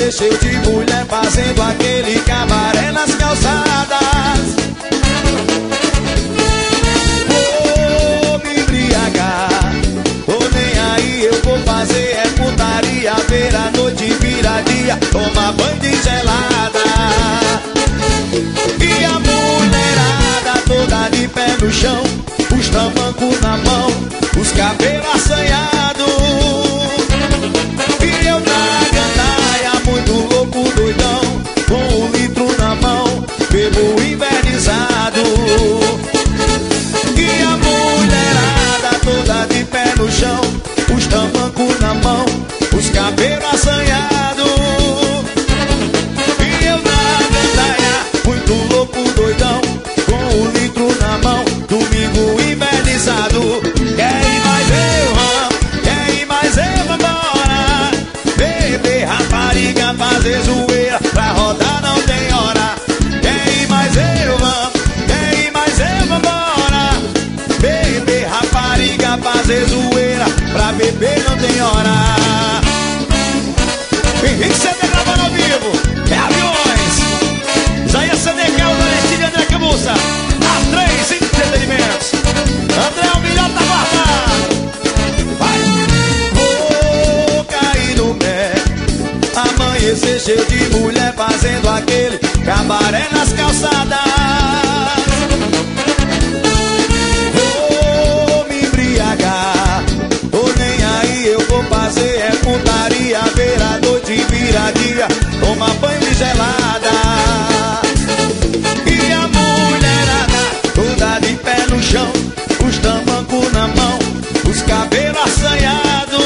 amanhecer cheio de mulher fazendo aquele cabaré nas calçadas. Vou me embriagar, tô nem aí, eu vou fazer é putaria. Ver a noite virar dia, tomar banho de gelada. E a mulherada toda de pé no chão, os tamancos na mão, os cabelos assanhados. E eu na gandaia, muito louco, doidão, com um litro na mão, bebo invernizado. E a mulherada toda de pé no chão, os tamancos na mão, os cabelos assanhados. E eu na gandaia, muito louco, doidão, com um litro na mão, domingo invernizado. Quer ir mais eu, quer ir mais eu, vambora. Beber, rapariga, fazer zoeira, pra rodar não tem hora. Quer ir mais eu, quer ir mais eu, vambora. Beber, rapariga, fazer zoeira, pra beber não tem hora. Henrique CD gravando ao vivo, é Aviões, Isaías CDK, o Valentim, André Camussa, as 3 entretenimentos. André, o melhor tá guardado. Vai! Vou cair no pé, amanhecer cheio de mulher fazendo aquele cabaré nas calçadas. Vou me embriagar, tô nem aí, eu vou fazer é putaria. Ver a noite virar dia, tomar banho de gelada. E a mulherada toda de pé no chão, os tamancos na mão, os cabelos assanhados.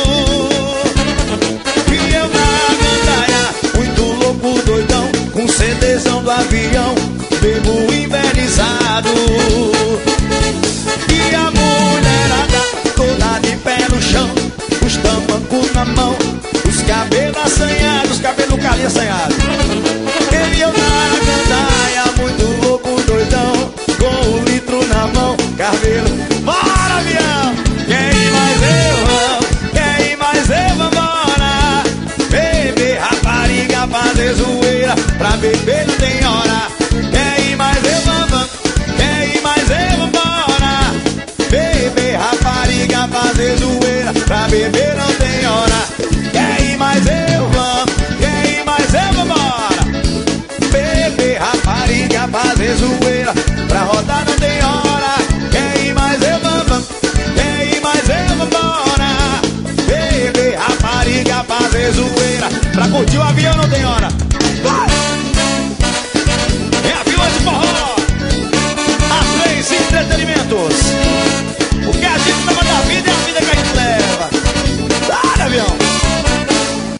E eu na gandaia, muito louco, doidão, com CDzão do Avião, bebo invernizado. E a mulherada toda de pé no chão, os tamancos na mão, os cabelos assanhados, cabelo calinho assanhado. E eu na gandaia, muito louco, doidão, com um litro na mão, cabelo. Bora, Avião! Quer ir mais eu, quer ir mais eu, vambora. Beber, rapariga, fazer zoeira, pra beber não tem hora. Quer ir mais eu, vambora. Quer ir mais eu, vambora. Beber, rapariga, fazer zoeira, pra beber não tem hora. Quer ir mais eu, quer ir mais eu, vambora. Beber, rapariga, fazer zoeira, pra rodar não